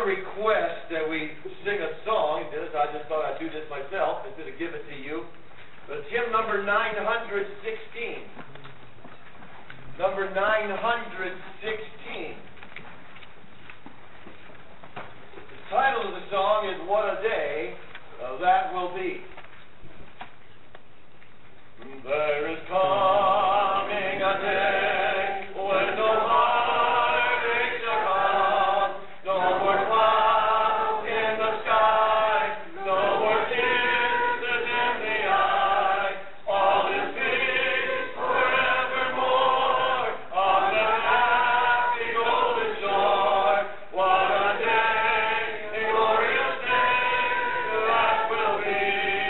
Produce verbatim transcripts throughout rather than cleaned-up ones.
request that we sing a song. This, I just thought I'd do this myself instead of give it to you. But it's hymn number nine hundred sixteen. Number nine hundred sixteen. The title of the song is What a Day uh, That Will Be. There is coming a day when no heartaches are come, no more clouds in the sky, no more tears in the eye. All is peace forevermore on the happy golden shore. What a day, a glorious day that will be.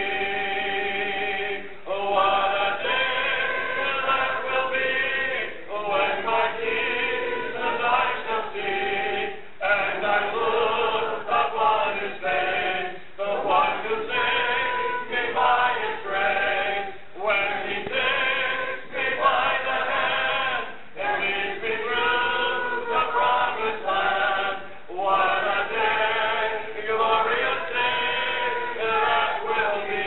Oh, what a day that will be when my Jesus I shall see, and I look upon His face, the one who saves me by His grace. When He takes me by the hand and leads me through the promised land, what a day, a glorious day that will be.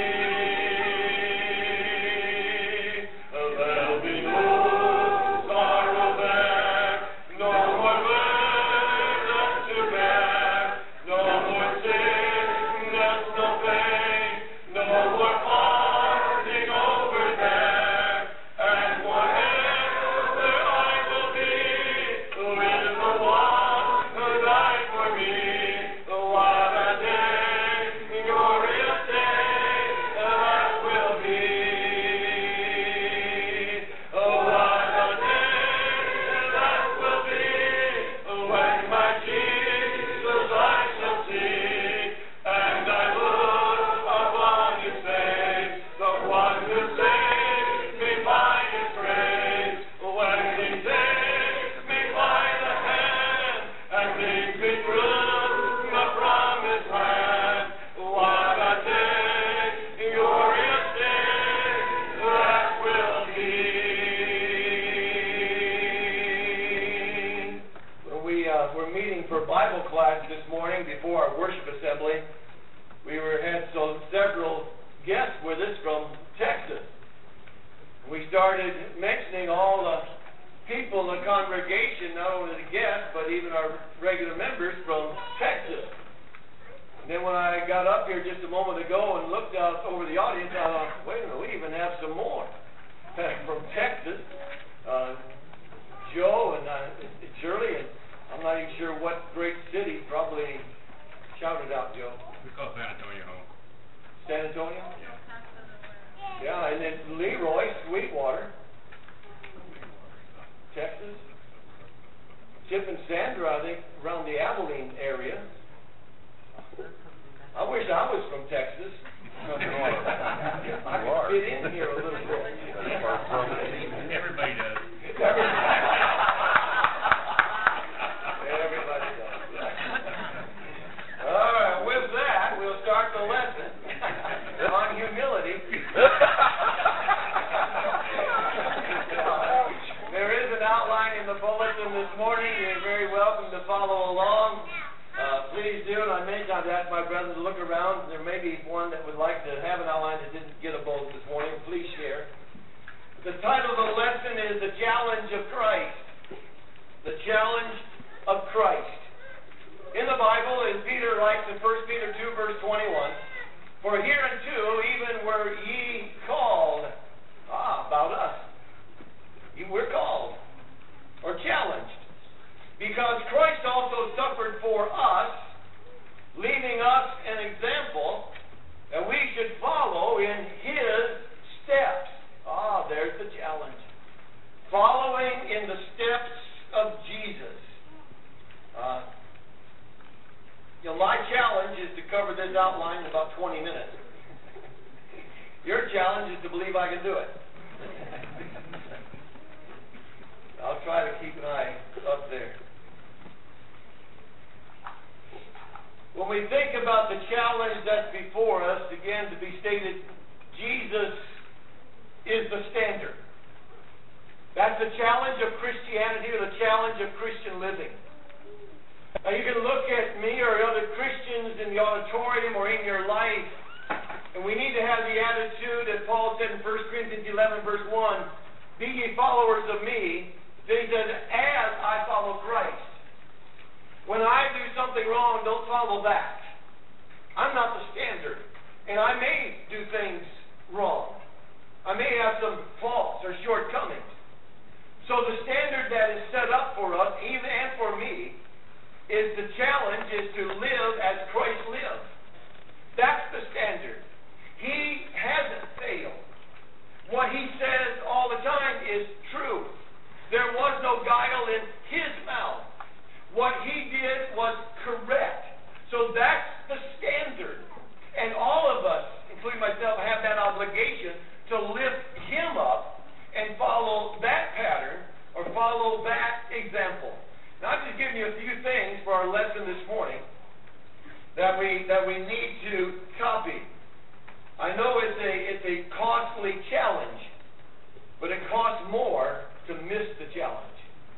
There'll be no sorrow there, no more burden to bear, no more sickness, no pain, no more parting over there. And whatever I will be with the one who died for me, what a day, glorious day that will be. Oh, what a day that will be when my Jesus I shall see, and I look upon His face, the one who saves me by His grace. When He takes me by the hand and leads me through the promised land, what a day, glorious day that will be. When we uh, were meeting for Bible class this morning before our worship assembly, we were had so several guests with us from Texas. We started mentioning all the people in the congregation, not only the guests, but even our regular members from Texas. And then when I got up here just a moment ago and looked out over the audience, I thought, wait a minute, we even have some more from Texas. Uh, Joe and uh, Shirley, and I'm not even sure what great city. Probably shout it out, Joe. We call San Antonio home. San Antonio? Yeah. Yeah, and then Leroy, Sweetwater, Texas. Chip and Sandra, I think, around the Abilene area. I wish I was from Texas. I could fit in here a little bit. Everybody does. Everybody does. All right, with that, we'll start the lesson on humility. There is an outline in the bulletin this morning. You're very welcome to follow along. Uh, please do, and I may not ask my brother to look around. There may be one that would like to have an outline that didn't get a bulletin this morning. Please share. The title of the lesson is The Challenge of Christ. The Challenge of Christ. In the Bible, as Peter writes in First Peter two, verse twenty-one, for hereunto even were ye called. Ah, about us. We're called, or challenged, because Christ also suffered for us, leaving us an example that we should follow in His steps. Ah, there's the challenge. Following in the steps of Jesus. Uh, you know, my challenge is to cover this outline in about twenty minutes. Your challenge is to believe I can do it. I'll try to keep an eye up there. When we think about the challenge that's before us, again, to be stated, Jesus is the standard. That's the challenge of Christianity, or the challenge of Christian living. Now, you can look at me or something wrong, don't follow that. I'm not the standard. And I may do things wrong. I may have some faults or shortcomings. So the standard that is set up for us, even and for me, is the challenge is to live as Christ lived. That's the standard. He hasn't failed. What he says all the time is true. There was no guile in his mouth. What he did was correct. So that's the standard. And all of us, including myself, have that obligation to lift him up and follow that pattern or follow that example. Now, I'm just giving you a few things for our lesson this morning that we that we need to copy. I know it's a it's a costly challenge, but it costs more to miss the challenge.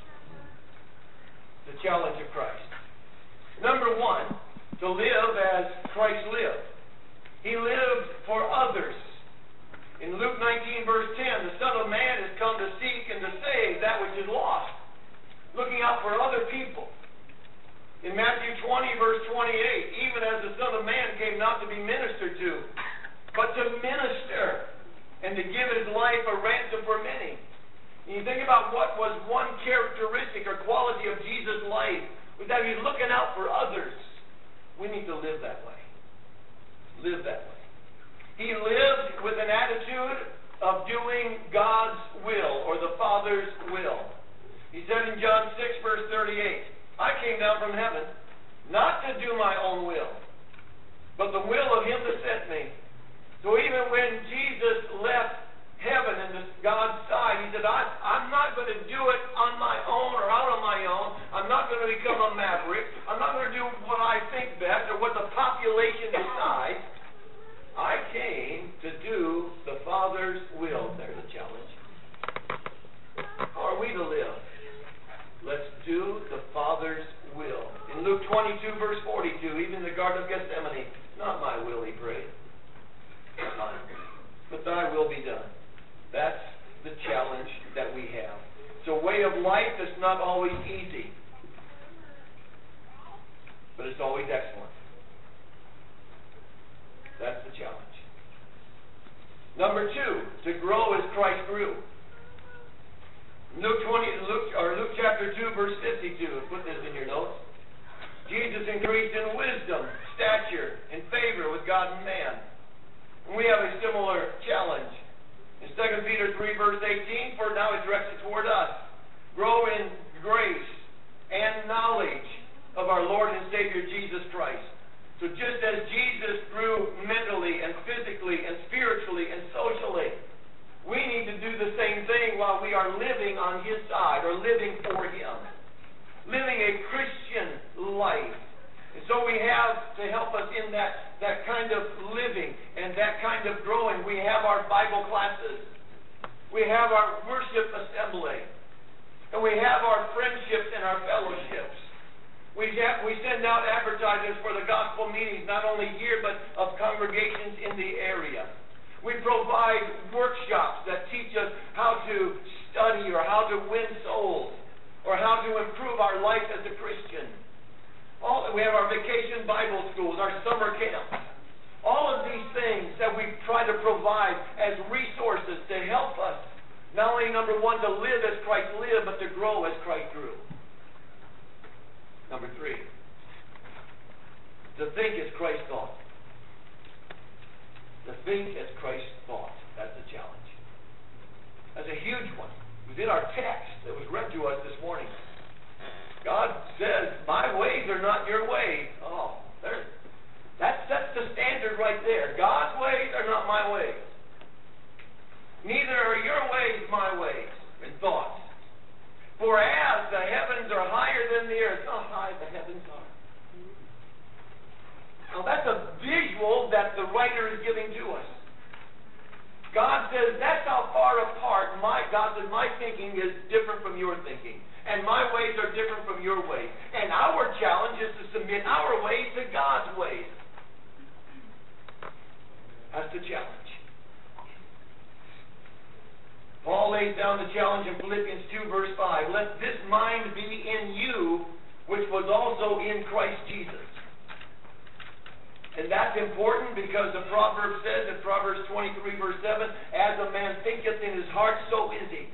The challenge of Christ. Number one, to live as Christ lived. He lived for others. In Luke nineteen, verse ten, the Son of Man has come to seek and to save that which is lost. Looking out for other people. In Matthew twenty, verse twenty-eight, even as the Son of Man came not to be ministered to, but to minister and to give his life a ransom for many. And you think about what was one characteristic or quality of Jesus' life, was that he's looking out for others. We need to live that way. Live that way. He lived with an attitude of doing God's will, or the Father's will. He said in John six, verse thirty-eight, I came down from heaven, not to do my own will, but the will of him that sent me. So even when Jesus left heaven and God's side, he said, I, I'm not going to do it on my own or out on my own. I'm not going to become a maverick. I'm not going to do what I think best or what the population decides. I came to do the Father's will. There's a challenge. How are we to live? Let's do the Father's will. In Luke twenty-two, verse forty-two, even in the Garden of Gethsemane, not my will, he prayed, not mine, but thy will be done. That's the challenge that we have. It's a way of life that's not always easy, but it's always excellent. That's the challenge. Number two, to grow as Christ grew. Luke twenty, Luke, or Luke chapter two, verse fifty-two. Put this in your notes. Jesus increased in wisdom, stature, and favor with God and man. And we have a similar challenge. In Second Peter three, verse eighteen, for now it directs it toward us. Grow in grace and knowledge of our Lord and Savior Jesus Christ. So just as Jesus grew mentally and physically and spiritually and socially, we need to do the same thing while we are living on his side or living for him. Living a Christian life. And so we have to help us in that, that kind of living and that kind of growing. We have our Bible classes. We have our worship assembly. And we have our friendships and our fellowships. We, have, we send out advertisements for the gospel meetings, not only here, but of congregations in the area. We provide workshops that teach us how to study or how to win souls or how to improve our life as a Christian. All, we have our vacation Bible schools, our summer camps. All of these things that we try to provide as resources to help us, not only, number one, to live as Christ lived, but to grow as Christ grew. Number three, to think as Christ thought. To think as Christ thought. That's a challenge. That's a huge one. It was in our text that was read to us this morning. God says, my ways are not your ways. Oh, there, that sets the standard right there. God's ways are not my ways. Neither are your ways my ways and thoughts. For as the heavens are higher than the earth, how high the heavens are. Now that's a visual that the writer is giving to us. God says, that's how far apart my God says my thinking is different from your thinking. And my ways are different from your ways. And our challenge is to submit our ways to God's ways. That's the challenge. Paul lays down the challenge in Philippians two, verse five. Let this mind be in you, which was also in Christ Jesus. And that's important because the proverb says in Proverbs twenty-three, verse seven, as a man thinketh in his heart, so is he.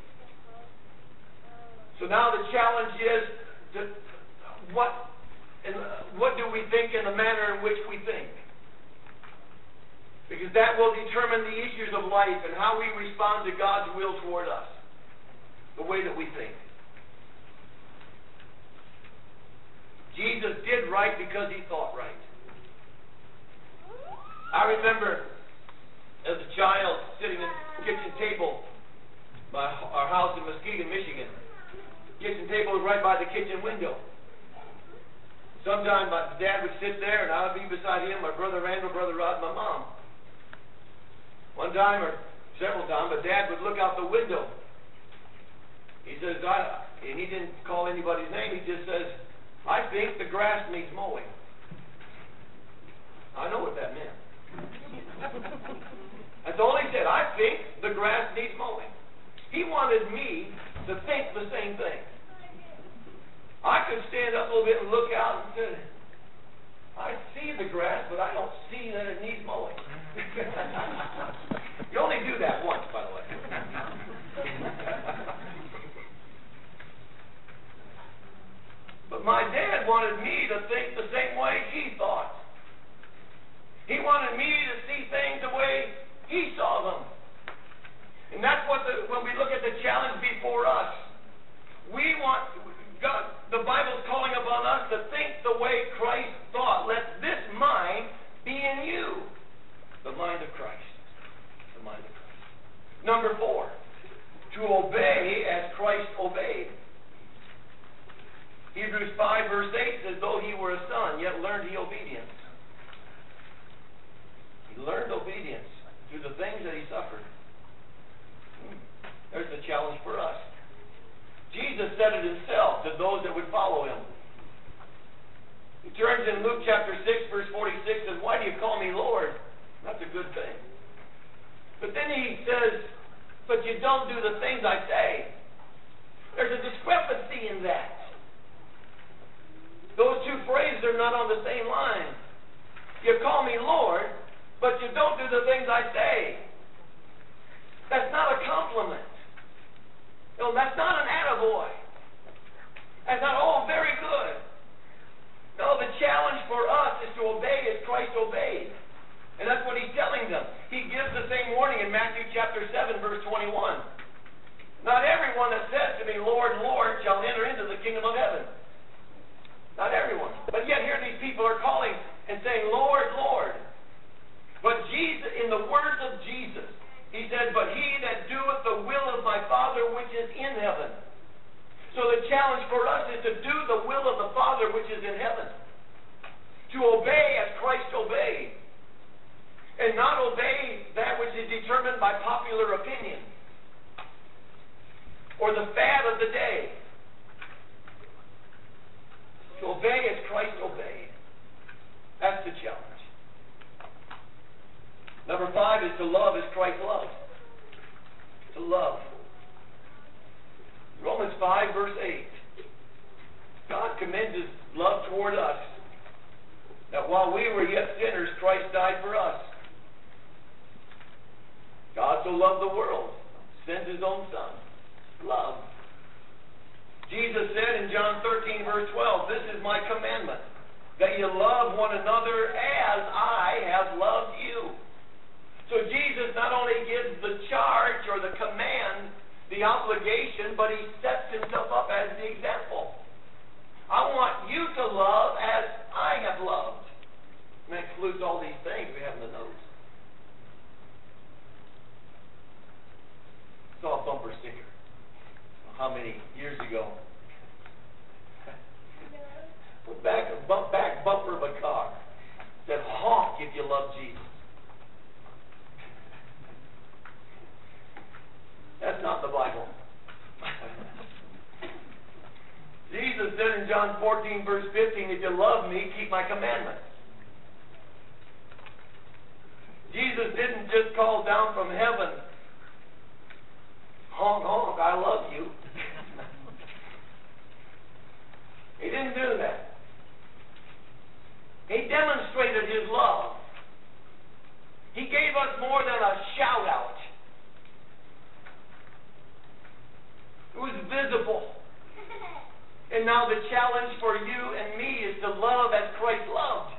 So now the challenge is, to, what, and what do we think in the manner in which we think? Because that will determine the issues of life and how we respond to God's will toward us. The way that we think. Jesus did right because he thought right. I remember as a child sitting at the kitchen table by our house in Muskegon, Michigan. Kitchen table was right by the kitchen window. Sometimes my dad would sit there and I would be beside him, my brother Randall, brother Rod, and my mom. One time or several times, my dad would look out the window. He says, I, and he didn't call anybody's name, he just says, I think the grass needs mowing. I know what that meant. That's all he said. I think the grass needs mowing. He wanted me to think the same thing. I could stand up a little bit and look out and say, I see the grass, but I don't see that it needs mowing. You only do that once, by the way. But my dad wanted me to think the same way he thought. He wanted me to see things the way he saw them. And that's what the, when we look at the challenge before us, we want, God, the Bible's calling upon us to think the way Christ thought. Let this mind be in you. The mind of Christ. The mind of Christ. Number four, to obey as Christ obeyed. Hebrews five verse eight says, though he were a son, yet learned he obedience. He learned obedience through the things that he suffered. There's the challenge for us. Jesus said it himself to those that would follow him. He turns in Luke chapter six verse forty-six and says, why do you call me Lord? That's a good thing. But then he says, but you don't do the things I say. There's a discrepancy in that. Those two phrases are not on the same line. You call me Lord, but you don't do the things I say. That's not a compliment. No, that's not an attaboy. That's not, oh, very good. No, the challenge for us is to obey as Christ obeyed. And that's what he's telling them. He gives the same warning in Matthew chapter seven, verse twenty-one. Not everyone that says to me, Lord, Lord, shall enter into the kingdom of heaven. Not everyone. But yet here these people are calling and saying, Lord, Lord. But Jesus, in the words of Jesus, he said, but he that doeth the will of my Father which is in heaven. So the challenge for us is to do the will of the Father which is in heaven. To obey as Christ obeyed. And not obey that which is determined by popular opinion. Or the fad of the day. To obey as Christ obeyed. That's the challenge. Number five is to love as Christ loved. To love. Romans five, verse eight. God commends his love toward us. That while we were yet sinners, Christ died for us. God so loved the world, sent his own Son. Love. Jesus said in John thirteen, verse twelve, this is my commandment, that you love one another as I have loved you. So Jesus not only gives the charge or the command, the obligation, but he sets himself up as the example. I want you to love as I have loved. And that includes all these things we have in the notes. Saw a bumper sticker. How many years ago? Back, bump, back bumper of a car said, honk if you love Jesus. That's not the Bible. Jesus said in John fourteen, verse fifteen, if you love me, keep my commandments. Jesus didn't just call down from heaven, honk, honk, I love you. He didn't do that. He demonstrated His love. He gave us more than a shout-out. It was visible. And now the challenge for you and me is to love as Christ loved.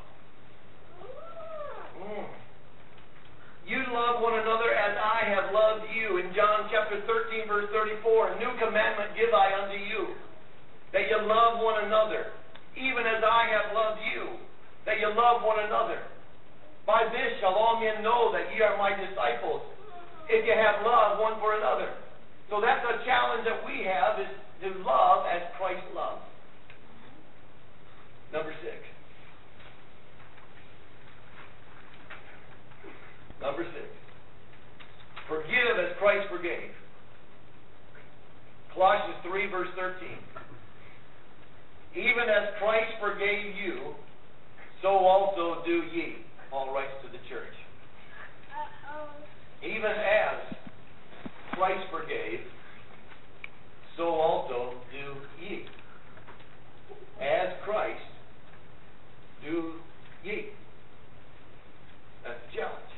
Mm. You love one another as I have loved you. In John chapter thirteen, verse thirty-four, a new commandment give I unto you, that you love one another, even as I have loved you, that you love one another. By this shall all men know that ye are my disciples, if you have love one for another. So that's a challenge that we have, is to love as Christ loved. Number six. Number six. Forgive as Christ forgave. Colossians three, verse thirteen. Even as Christ forgave you, so also do ye. Paul writes to the church. Even as Christ forgave, so also do ye. As Christ do ye. That's the challenge.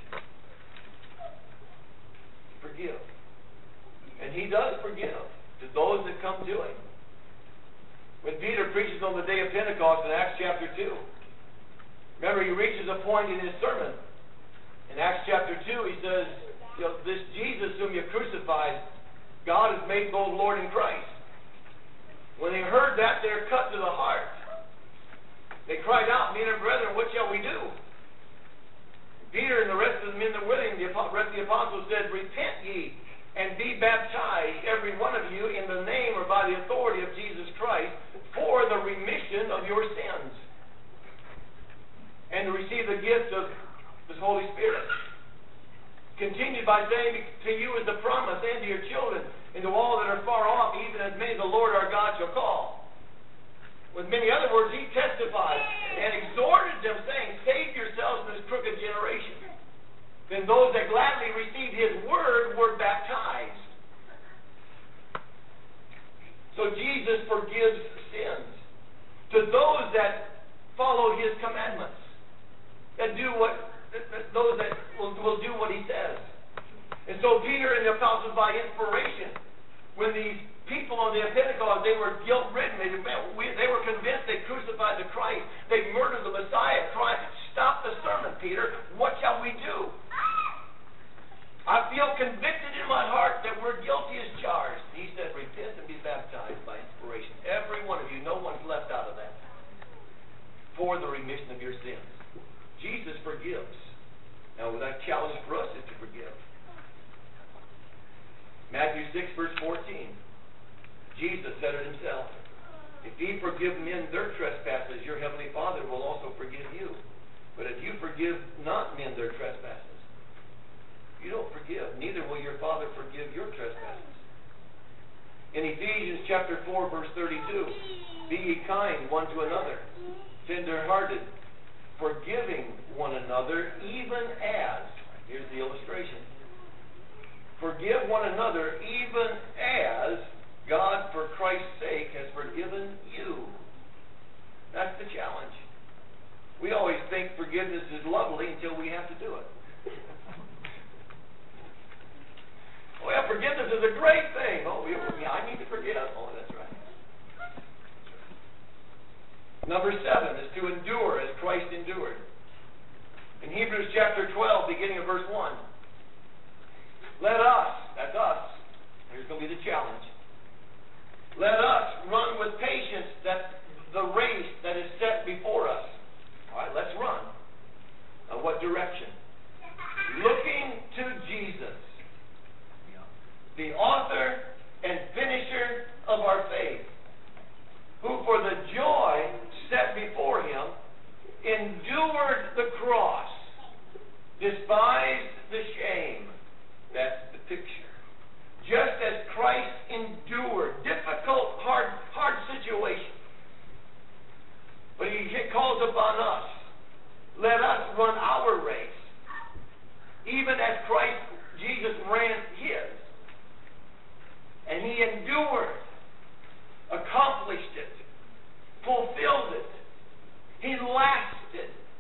Forgive. And He does forgive to those that come to Him. When Peter preaches on the day of Pentecost in Acts chapter two, remember, he reaches a point in his sermon. In Acts chapter two, he says, you know, this Jesus whom you crucified, God has made both Lord and Christ. When they heard that, they were cut to the heart. They cried out, men and brethren, what shall we do? Peter and the rest of the men that were with him, the rest of the apostles said, repent ye, and be baptized, every one of you, in the name or by the authority of Jesus Christ, for the remission of your sins, and to receive the gift of His Holy Spirit. Continued by saying, to you is the promise, and to your children, and to all that are far off, even as many the Lord our God shall call. With many other words, He testified and exhorted them, saying, save yourselves from this crooked generation. Then those that gladly received His word were baptized. So Jesus forgives sins to those that follow His commandments, that do what, those that will, will do what He says. And so Peter and the apostles, by inspiration, when these people on the day of Pentecost, they were guilt-ridden. They, they were convinced they crucified the Christ. They murdered the Messiah. Christ, stop the sermon, Peter. What shall we do? I feel convicted in my heart that we're guilty as charged. He said, repent and be baptized by inspiration. Every one of you, no one's left out of that. For the remission of your sins. Jesus forgives. Now, that challenge for us is to forgive. Matthew six, verse fourteen. Jesus said it Himself. If ye forgive men their trespasses, your heavenly Father will also forgive you. But if you forgive not men their trespasses, you don't forgive, neither will your Father forgive your trespasses. In Ephesians chapter four, verse thirty-two, be ye kind one to another, tender-hearted, forgiving one another, even as, here's the illustration, forgive one another, even as God, for Christ's sake, has forgiven you. That's the challenge. We always think forgiveness is lovely until we have to do it. Well, forgiveness is a great thing. Oh, yeah, I need to forgive. Oh, that's right. Number seven is to endure as Christ endured. In Hebrews chapter twelve, beginning of verse one, let us, that's us, here's going to be the challenge, let us run with patience that the race that is set before us. All right, let's run. Now, what direction? Looking to Jesus, the author and finisher of our faith, who for the joy set before Him endured the cross, despised the shame. That's the picture. Just as Christ endured difficult, hard, hard situations. But He calls upon us. Let us run our race, even as Christ Jesus ran His. And He endured, accomplished it, fulfilled it. He lasted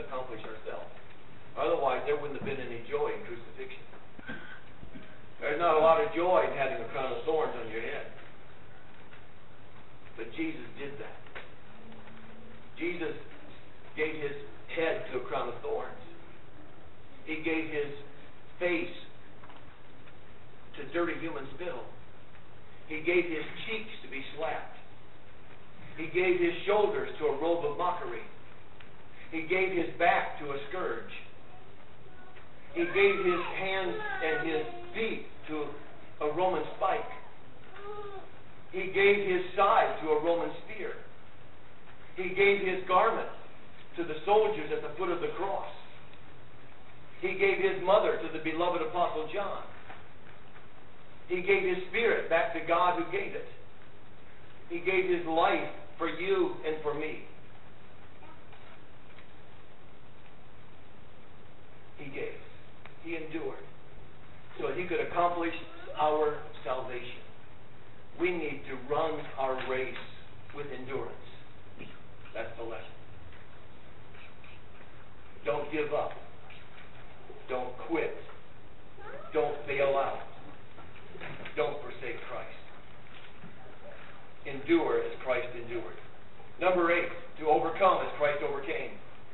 accomplish ourselves. Otherwise, there wouldn't have been any joy in crucifixion. There's not a lot of joy in having a crown of thorns on your head. But Jesus did that. Jesus gave his head to a crown of thorns. He gave his face to dirty human spittle. He gave his cheeks to be slapped. He gave his shoulders to a robe of mockery. He gave his back to a scourge. He gave his hands and his feet to a Roman spike. He gave his side to a Roman spear. He gave his garment to the soldiers at the foot of the cross. He gave his mother to the beloved Apostle John. He gave his spirit back to God who gave it. He gave his life for you and for me. He gave. He endured so he could accomplish our salvation. We need to run our race with endurance. That's the lesson. Don't give up. Don't quit. Don't bail out. Don't forsake Christ. Endure as Christ endured. Number eight, to overcome as Christ overcame.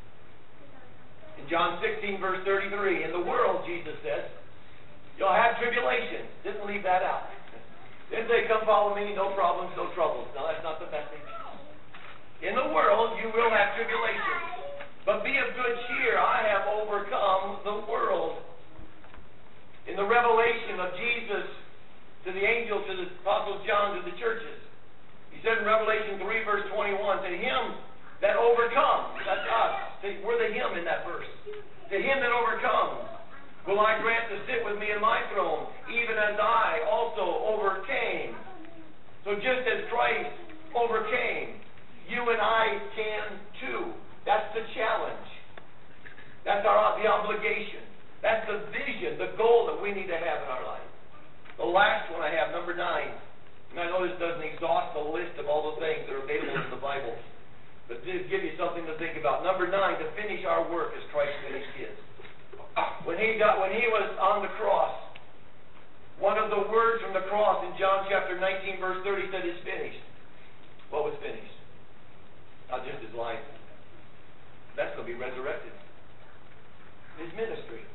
In John sixteen, verse thirty-three, in the world, Jesus says, you'll have tribulation. Didn't leave that out. Didn't say, come follow me, no problems, no troubles. No, that's not the message. In the world, you will have tribulation. But be of good cheer. I have overcome the world. In the revelation of Jesus to the angel, to the Apostle John, to the churches, he said in Revelation three, verse twenty-one, to him that overcomes, that's us. We're the him in that verse. To him that overcomes, will I grant to sit with me in my throne, even as I also overcame. So just as Christ overcame, you and I can too. That's the challenge. That's our the obligation. That's the vision, the goal that we need to have in our life. The last one I have, number nine. And I know this doesn't exhaust the list of all the things that are available in the Bible, but just give you something to think about. Number nine, to finish our work as Christ finished his. When he got, when he was on the cross, one of the words from the cross in John chapter nineteen, verse thirty said, "It's finished." What was finished? Not just his life. That's going to be resurrected. His ministry.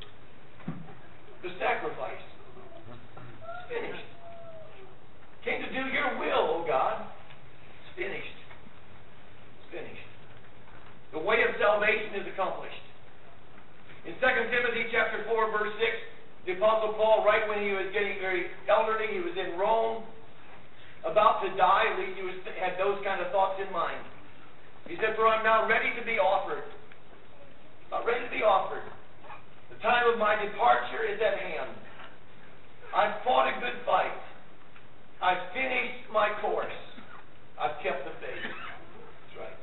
The sacrifice. It's finished. Came to do your will, O God. It's finished. It's finished. The way of salvation is accomplished. In Second Timothy chapter four, verse six, the Apostle Paul, right when he was getting very elderly, he was in Rome, about to die, at least he was, had those kind of thoughts in mind. He said, "For I'm now ready to be offered." Not ready to be offered. The time of my departure is at hand. I've fought a good fight. I've finished my course. I've kept the faith. That's right.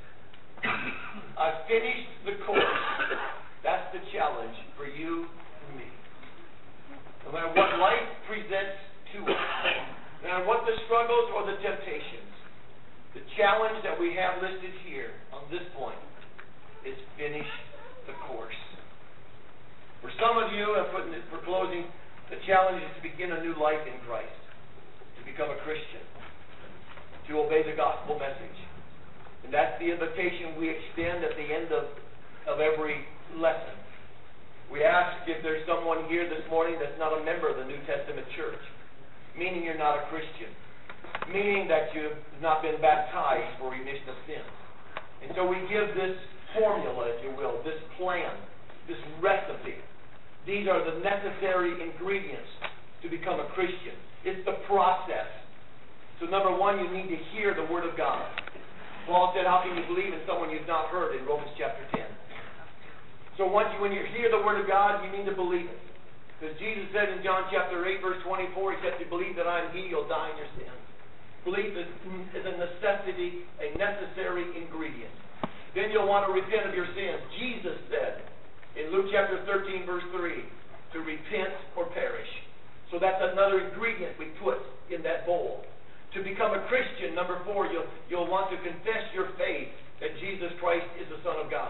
I've finished the course. That's the challenge for you and me. No matter what life presents to us, no matter what the struggles or the temptations, the challenge that we have listed here on this point is finish the course. For some of you, I'm putting it for closing, the challenge is to begin a new life in Christ, to become a Christian, to obey the gospel message. And that's the invitation we extend at the end of, of every lesson. We ask if there's someone here this morning that's not a member of the New Testament church, meaning you're not a Christian, meaning that you've not been baptized for remission of sins. And so we give this formula, if you will, this plan, this recipe. These are the necessary ingredients to become a Christian. It's the process. So number one, you need to hear the Word of God. Paul said, how can you believe in someone you've not heard in Romans chapter ten? So once you, when you hear the Word of God, you need to believe it. Because Jesus said in John chapter eight, verse twenty-four, he said, if you believe that I am He, you'll die in your sins. Belief is, is a necessity, a necessary ingredient. Then you'll want to repent of your sins. Jesus said in Luke chapter thirteen, verse three, to repent or perish. So that's another ingredient we put in that bowl. To become a Christian, number four, you'll, you'll want to confess your faith that Jesus Christ is the Son of God.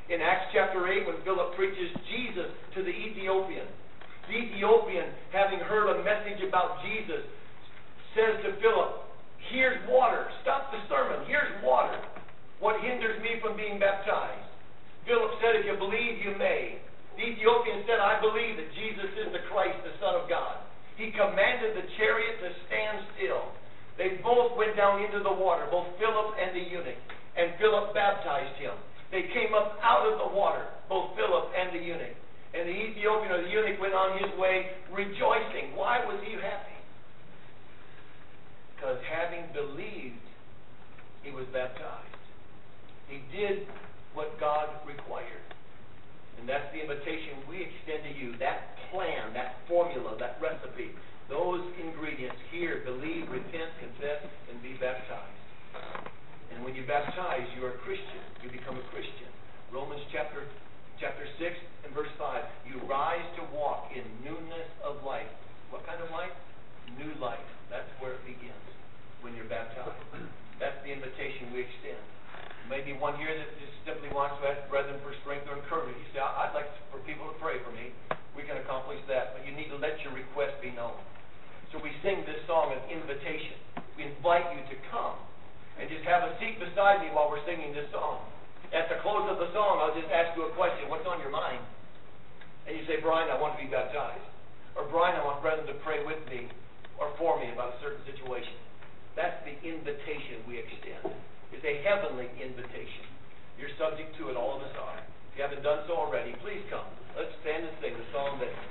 In Acts chapter eight, when Philip preaches Jesus to the Ethiopian, the Ethiopian, having heard a message about Jesus, says to Philip, here's water. Stop the sermon. Here's water. What hinders me from being baptized? Philip said, if you believe, you may. The Ethiopian said, I believe that Jesus is the Christ, the Son of God. He commanded the chariot to stand still. They both went down into the water, both Philip and the eunuch, and Philip baptized him. They came up out of the water, both Philip and the eunuch. And the Ethiopian or the eunuch went on his way rejoicing. Why was he happy? Because having believed, he was baptized. He did what God required. And that's the invitation we extend to you. That plan, that formula, that recipe, those ingredients here: believe, repent, confess, and be baptized. And when you baptize, you're a Christian. You become a Christian. Romans chapter chapter six and verse five. You rise to walk in newness of life. What kind of life? New life. That's where it begins, when you're baptized. That's the invitation we extend. Maybe one here that just simply wants to ask brethren for strength or encouragement. You say, I'd like for people to pray for me. We can accomplish that, but you need to let your request be known. So we sing this song of invitation. We invite you to come and just have a seat beside me while we're singing this song. At the close of the song, I'll just ask you a question. What's on your mind? And you say, Brian, I want to be baptized. Or, Brian, I want brethren to pray with me or for me about a certain situation. That's the invitation we extend. It's a heavenly invitation. You're subject to it, all of us are. If you haven't done so already, please come. Let's stand and sing the song that